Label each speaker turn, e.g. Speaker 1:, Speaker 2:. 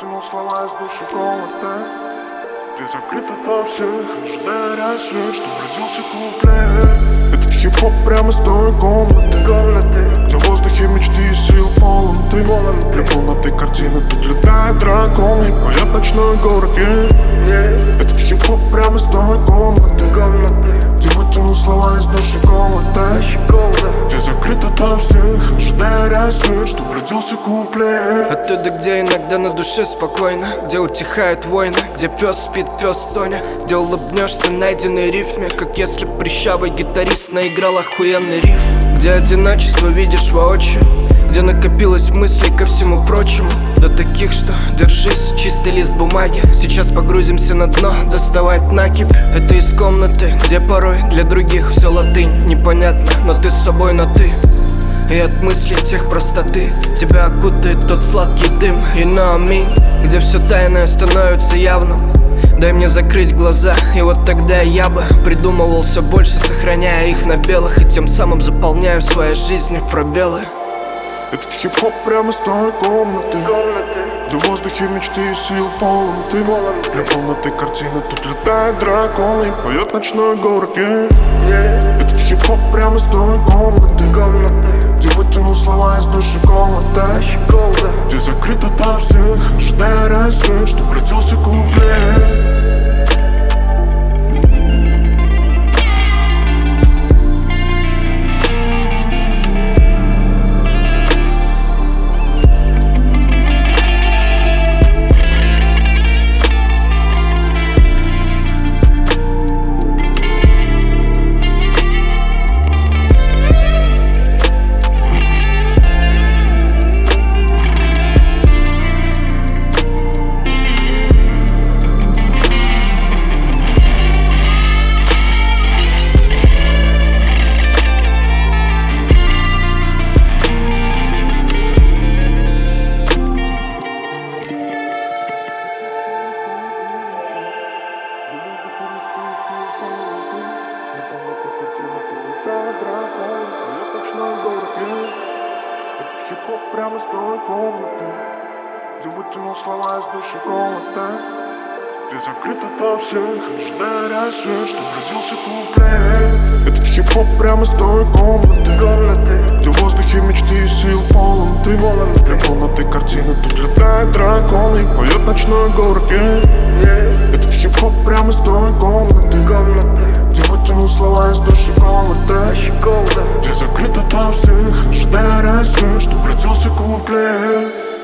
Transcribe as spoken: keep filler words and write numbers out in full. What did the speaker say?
Speaker 1: вытянул слова из души комнаты. Ты закрыт ото всех, ожидая рассвет, чтоб родился куплет. Этот хип-хоп прямо из той комнаты, где в воздухе мечты и сил полон ты. Для полноты картины тут летает дракон и поет ночной город. Этот хип-хоп прямо из той комнаты, где вытянул слова из души комнаты. Ты закрыт ото всех, ожидая рассвет, чтоб родился куплет.
Speaker 2: Оттуда, где иногда на душе спокойно, где утихают войны, где пес спит, пес Соня, где улыбнешься найденной рифме, как если прыщавый гитарист наиграл охуенный риф. Где одиночество видишь воочию, где накопилось мыслей ко всему прочему, до таких, что держись, чистый лист бумаги. Сейчас погрузимся на дно, доставать накипь. Это из комнаты, где порой для других все латынь непонятно, но ты с собой на ты. И от мыслей тех простоты тебя окутает тот сладкий дым. И на аминь, где все тайное становится явным. Дай мне закрыть глаза, и вот тогда я бы придумывал все больше, сохраняя их на белых, и тем самым заполняю своей жизнью пробелы.
Speaker 1: Этот хип-хоп прямо из той комнаты, где в воздухе мечты и сил полон ты. Для полноты картины тут летает дракон и поет ночной город. Этот хип-хоп прямо из той комнаты, где вытянул слова из души комнаты. Ты закрыт ото всех, ожидая рассвет, чтоб родился куплет. Хип-хоп прямо из той комнаты, где вытянул слова из души комнаты. Ты закрыт ото всех, ожидая рассвет, чтоб родился куплет. Этот хип-хоп прямо из той комнаты, где в воздухе мечты и сил полон ты. Для полноты картины тут летает дракон и поет ночной город. Этот хип-хоп прямо из той комнаты, где вытянул слова из души комнаты. Ты закрыт ото всех, ожидая рассвет, чтоб родился куплет.